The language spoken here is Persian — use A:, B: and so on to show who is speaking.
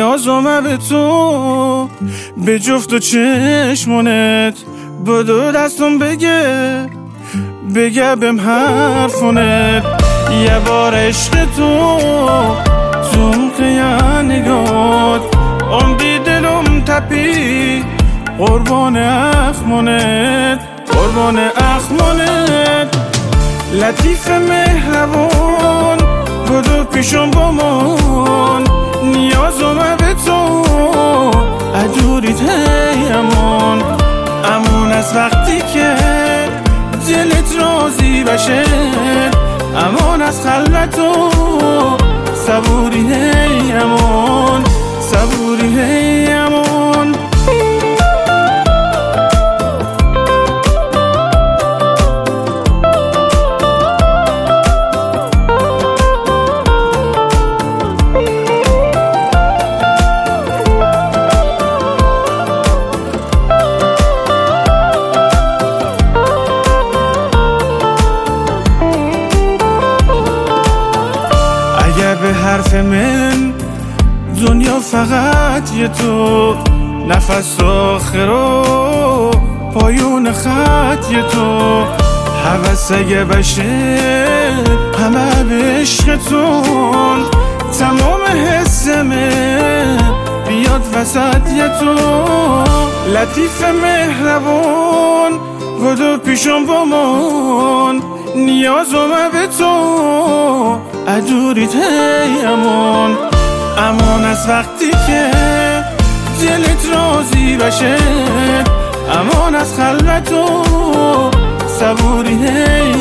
A: نیازمه به تو، به جفت و چشمونت، بدو دستم بگه بهم حرفونت. یه بار عشق تو قیه نگات، عمری دلم تپی قربان اخمونت، قربان اخمونت. لطیف مهربون بدو پیشم بمون، نیازمه به تو ادوریت هی امون از وقتی که دلت راضی بشه، امان از خلوت و صبوری هی امان، صبوری هی امان. به حرف من دنیا فقط یه تو، نفس آخر و پایون خط یه تو، حوث اگه بشه همه به عشقتون، تمام حسمه بیاد وسط یه تو. لطیف مهربون بدو پیشم بمون، نیازمه به تو ادوریت هی امان از وقتی که دلت راضی بشه، امان از خلوت و صبوری هی